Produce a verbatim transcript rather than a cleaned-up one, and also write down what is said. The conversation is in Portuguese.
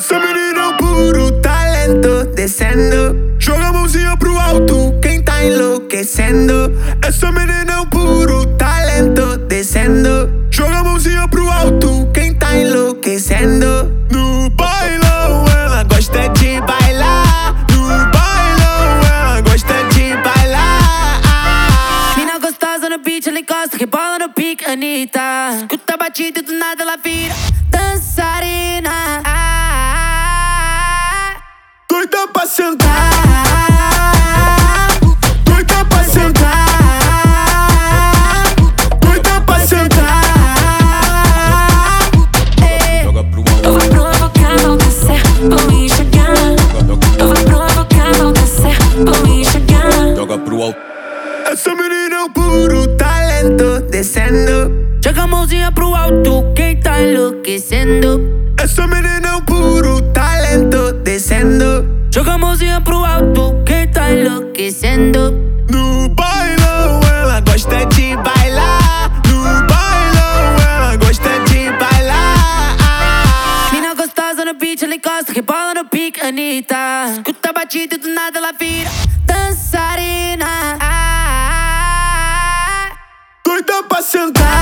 Essa menina é um puro talento, descendo. Joga a mãozinha pro alto, quem tá enlouquecendo. Essa menina é um puro talento, descendo. Joga a mãozinha pro alto, quem tá enlouquecendo. No bailão ela gosta de bailar. No bailão ela gosta de bailar. Mina gostosa no beat, ela encosta, rebola no pique, Anitta. Escuta a batida e do nada ela vira dançarina. Doida pra sentar, doida pra sentar, doida pra sentar. Joga pro alto. Eu vou provocar, vou descer, vou enxergar. Eu vou provocar, vou descer, vou enxergar. Joga pro alto. Essa menina é um puro talento, descendo. Joga a mãozinha pro alto, quem tá enlouquecendo. Essa menina é um puro talento, descendo. Joga a mãozinha pro alto, quem tá enlouquecendo. No bailão ela gosta de bailar. No bailão ela gosta de bailar. Mina gostosa no beat, ela encosta, rebola no pique, Anitta. Escuta a batida e do nada ela vira dançarina. Doida pra sentar,